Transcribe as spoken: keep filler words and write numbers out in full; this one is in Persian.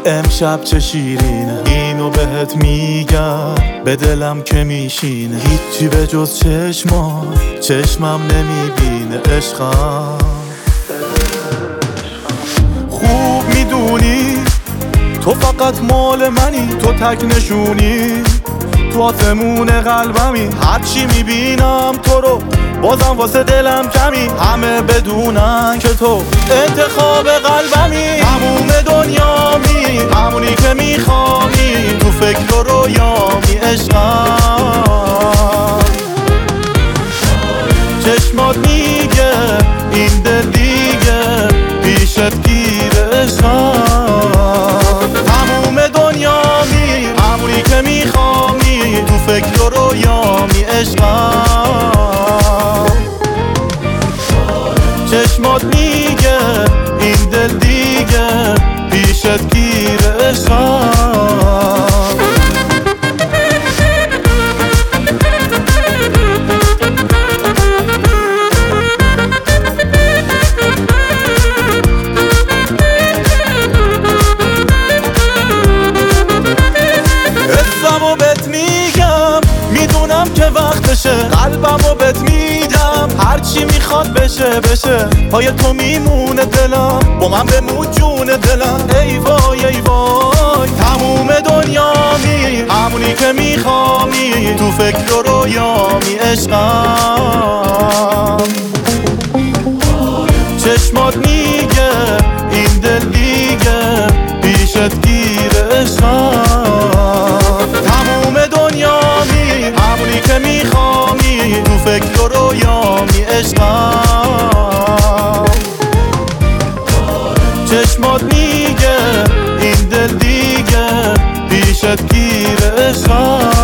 امشب چه شیرینه، اینو بهت میگم به دلم که میشینه. هیچی به جز چشما چشمم نمیبینه. عشقم خوب میدونی تو فقط مال منی، تو تک نشونی تو آسمون قلبمی. هرچی میبینم تو رو بازم واسه دلم کمی. همه بدونن که تو انتخاب قلبمی. تموم دنیامی، همونی که میخوامی، تو فکر و رویامی. عشقم چشمات میگه این دل دیگه پیشت گیره. عشقم تموم دنیامی، همونی که میخوامی، تو فکر و رویامی. عشقم چشمات میگه این دل دیگه پیشت گیره. عشقم حسمو بهت میگم، میدونم که وقتشه. قلبمو بهت میدم، هرچی میخواد بشه بشه. پای تو میمونه دلم، با من بمون جون دلم. ای وای ای وای تموم دنیامی، همونی که میخوامی، تو فکر و رویامی. عشقم چشمات میگه این دل دیگه پیشت گیره. عشقم تموم دنیامی، همونی که میخوامی، تو فکر و رویامی. عشقم چشمات میگه این دل دیگه پیشت گیره. عشقم